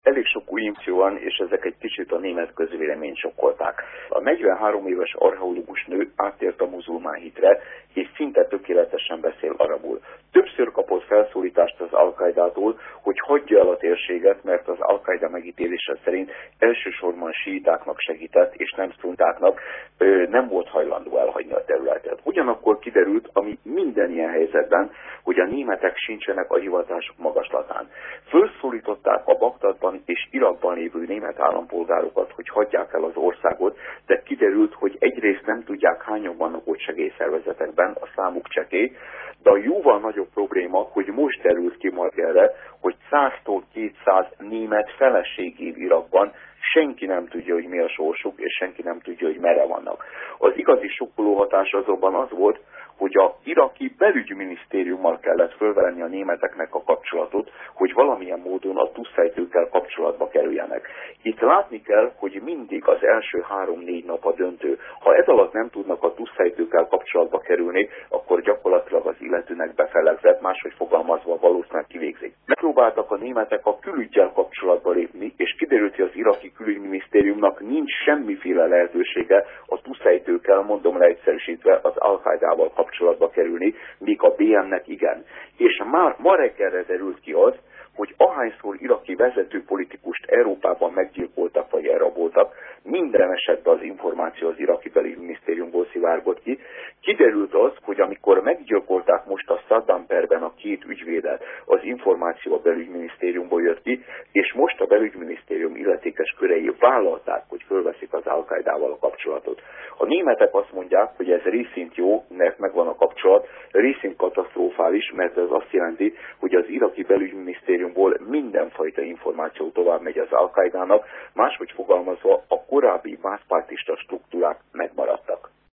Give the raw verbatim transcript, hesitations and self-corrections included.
Elég sok új info van, és ezek egy kicsit a német közvéleményt sokkolták. A negyvenhárom éves archeológus nő áttért a muzulmán hitre, és szinte tökéletesen beszél arabul. Többször kapott felszólítást az Al-Qaidától, hogy hagyja el a térséget, mert az Al-Qaida megítélése szerint elsősorban síitáknak segített, és nem szunnitáknak nem volt hajlandó elhagyni a területet. Ugyanakkor kiderült, ami minden ilyen helyzetben, hogy a németek sincsenek a hivatások magaslatán. Fölszólították a Bagdadban és Irakban lévő német állampolgárokat, hogy hagyják el az országot, de kiderült, hogy egyrészt nem tudják, hányan vannak ott segélyszervezetekben, a számuk csekély, de a jóval nagyobb probléma, hogy most derült ki majd erre, hogy száztól kétszáz német feleség él Irakban, senki nem tudja, hogy mi a sorsuk, és senki nem tudja, hogy merre vannak. Az igazi sokkoló hatás azonban az volt, hogy a iraki belügyminisztériummal kellett fölvenni a németeknek a kapcsolatot, hogy valamilyen módon a tuszfejtőkkel kapcsolatba kerüljenek. Itt látni kell, hogy mindig az első három-négy nap a döntő. Ha ez alatt nem tudnak a tuszfejtőkkel kapcsolatba kerülni, akkor gyakorlatilag az illetőnek befelegzett, máshogy fogalmazva valószínűleg kivégzik. Megpróbáltak a németek a külüggyel kapcsolatba lépni, és kiderült, hogy az iraki külügyminisztériumnak nincs semmiféle lehetősége a tuszfejtőkkel, mondom leegyszerűsítve, az Al-Qaidával kapcsolatba kerülni, míg a bé em-nek igen. És már ma reggelre derült ki az, hogy ahányszor iraki vezető politikust Európában meggyilkoltak vagy elraboltak, minden esetben az információ az iraki belügyminisztériumból szivárgott ki. Kiderült az, hogy amikor meggyilkolták most a Saddam perben a két ügyvédet, az információ a belügyminisztériumból jött ki, és most a belügyminisztérium illetékes körei vállalták, hogy fölveszik az Al-Qaidával a kapcsolatot. A németek azt mondják, hogy ez részint jó, mert megvan a kapcsolat, részint katasztrofális, mert ez azt jelenti, hogy az iraki belügyminisztériumból mindenfajta információ tovább megy az Al-Qaidának, máshogy fogalmazva a korábbi mászpártista struktúrák megmaradtak.